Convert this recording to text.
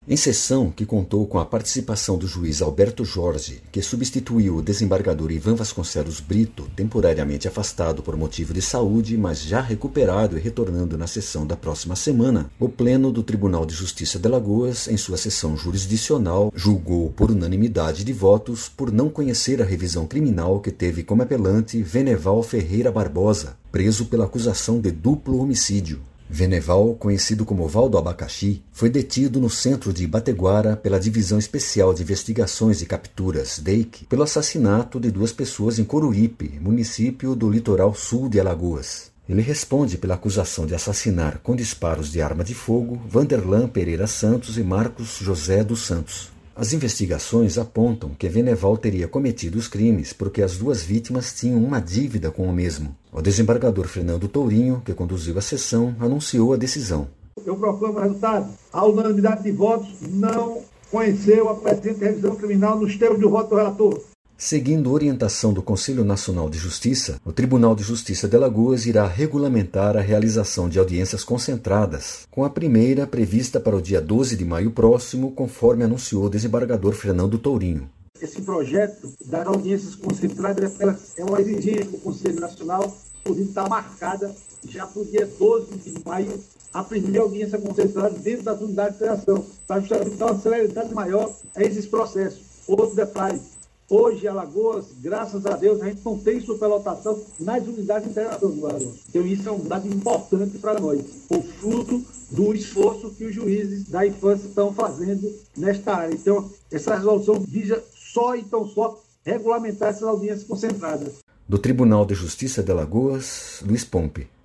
Em sessão que contou com a participação do juiz Alberto Jorge, que substituiu o desembargador Ivan Vasconcelos Brito, temporariamente afastado por motivo de saúde, mas já recuperado e retornando na sessão da próxima semana, o Pleno do Tribunal de Justiça de Alagoas, em sua sessão jurisdicional, julgou por unanimidade de votos por não conhecer a revisão criminal que teve como apelante Veneval Ferreira Barbosa, preso pela acusação de duplo homicídio. Veneval, conhecido como Val do Abacaxi, foi detido no centro de Ibateguara pela Divisão Especial de Investigações e Capturas, DEIC, pelo assassinato de 2 pessoas em Coruripe, município do litoral sul de Alagoas. Ele responde pela acusação de assassinar com disparos de arma de fogo Vanderlan Pereira Santos e Marcos José dos Santos. As investigações apontam que Veneval teria cometido os crimes porque as 2 vítimas tinham uma dívida com o mesmo. O desembargador Fernando Tourinho, que conduziu a sessão, anunciou a decisão. Eu proclamo o resultado. A unanimidade de votos não conheceu a presente revisão criminal nos termos do voto do relator. Seguindo orientação do Conselho Nacional de Justiça, o Tribunal de Justiça de Alagoas irá regulamentar a realização de audiências concentradas, com a primeira prevista para o dia 12 de maio próximo, conforme anunciou o desembargador Fernando Tourinho. Esse projeto das audiências concentradas é uma exigência do Conselho Nacional, podia estar marcada já para o dia 12 de maio, a primeira audiência concentrada dentro das unidades de federação, para justamente dar uma celeridade maior a esses processos. Outro detalhe. Hoje, em Alagoas, graças a Deus, a gente não tem superlotação nas unidades de internação do Alagoas. Então, isso é um dado importante para nós, o fruto do esforço que os juízes da infância estão fazendo nesta área. Então, essa resolução visa só regulamentar essas audiências concentradas. Do Tribunal de Justiça de Alagoas, Luiz Pompe.